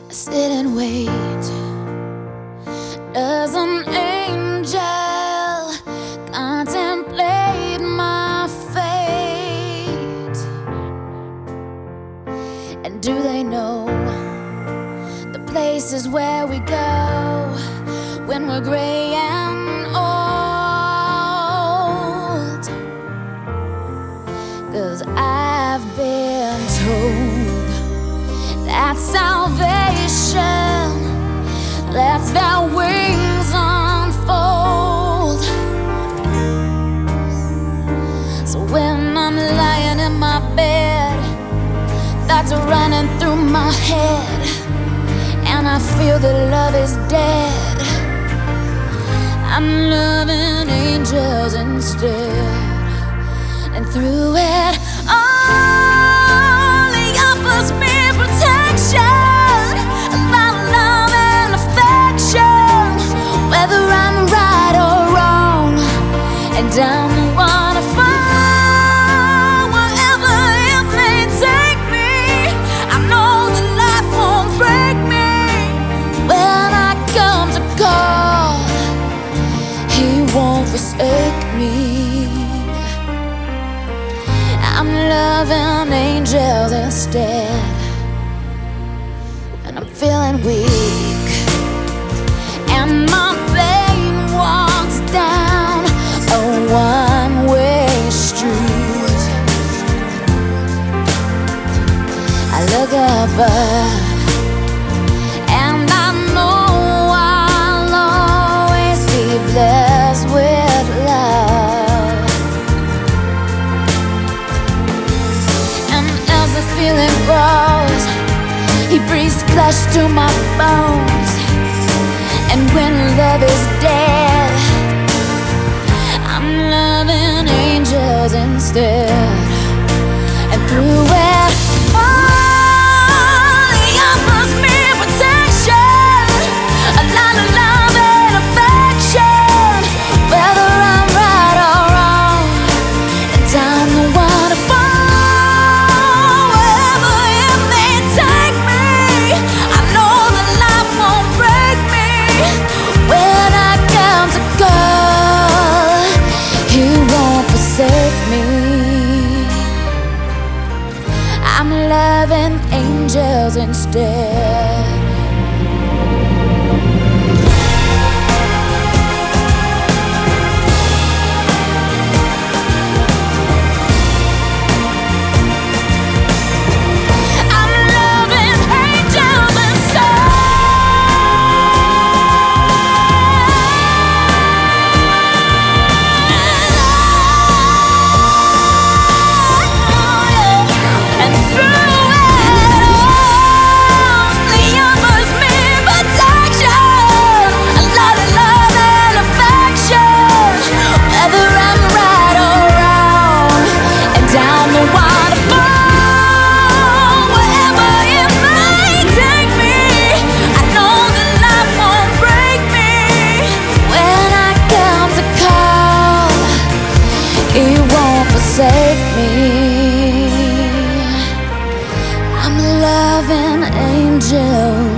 sit and wait. Does an angel contemplate my fate? And do they know the places where we go when we're gray and old? 'Cause I've been told that salvation lets their wings unfold. So when I'm lying in my bed, thoughts are running through my head, and I feel that love is dead, I'm loving angels instead. And through it all, he offers me protection, a lot of love and affection, whether I'm right or wrong, and down the waterfall, wherever it may take me, I know that life won't break me. When I come to call, he won't forsake me. I'm loving angels instead. And I'm feeling weak, and my pain walks down a one-way street. I look above, and I know I'll always be blessed with love. And as the feeling grows, he breathes flesh to my bones. And when love is dead, I'm loving angels instead. And through it all, he offers me protection, a lot of love and affection, whether I'm right or wrong, and down the waterfall, wherever it may take me, I know that life won't break me. When I come to call, he won't forsake me. I'm loving angels instead. He won't forsake me. I'm loving angels.